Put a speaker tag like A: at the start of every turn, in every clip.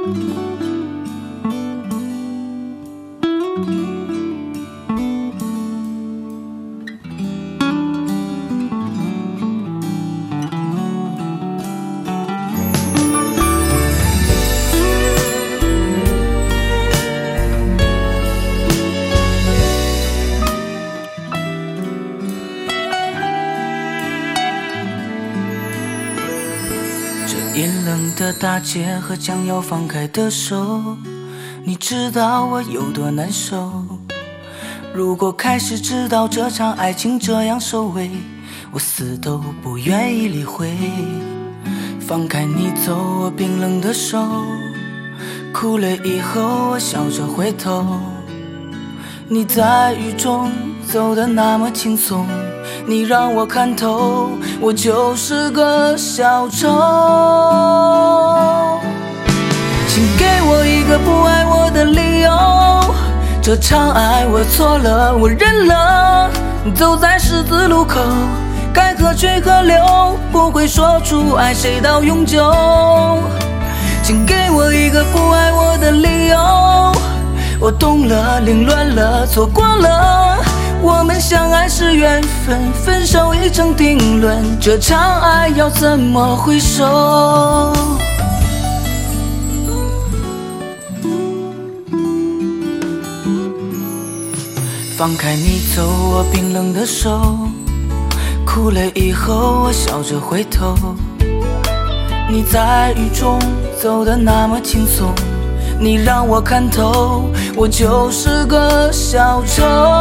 A: 阴冷的大街和将要放开的手，你知道我有多难受。如果开始知道这场爱情这样收尾，我死都不愿意理会。放开你走我冰冷的手，哭了以后我笑着回头。你在雨中走得那么轻松，你让我看透，我就是个小丑。请给我一个不爱我的理由，这场爱我错了，我认了。走在十字路口，该何去何留，不会说出爱谁到永久。请给我一个不爱我的理由，我懂了，凌乱了，错过了。我们相爱是缘分，分手已成定论，这场爱要怎么回首？放开你走我冰冷的手，哭了以后我笑着回头。你在雨中走得那么轻松，你让我看透，我就是个小丑。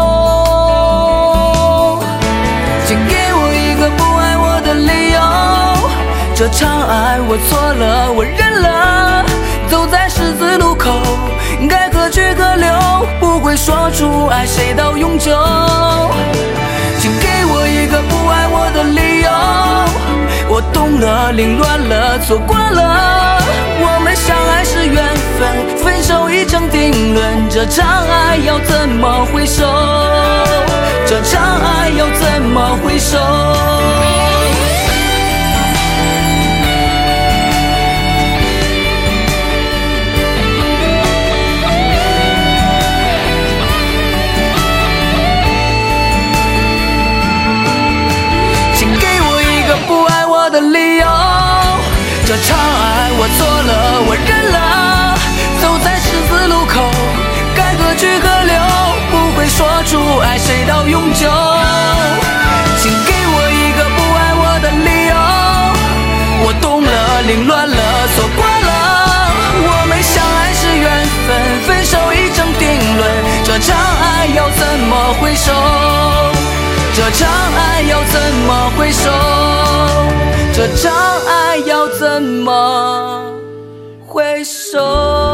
A: 请给我一个不爱我的理由，这场爱我错了，我认了。走在十字路口，该何去何留，不会说出爱谁到永久。请给我一个不爱我的理由，我懂了，凌乱了，错过了。我们相爱是缘分，分手已成定论，这场爱要怎么回首？这场爱要怎么回首？请给我一个不爱我的理由，这场爱我错了，我认了。走在十字路口，该何去何留，不会说出爱谁到永久。请给我一个不爱我的理由，我懂了，凌乱了，错过了。我们相爱是缘分，分手已成定论，这场爱要怎么回首？这场爱要怎么回首？这场爱要怎么回首？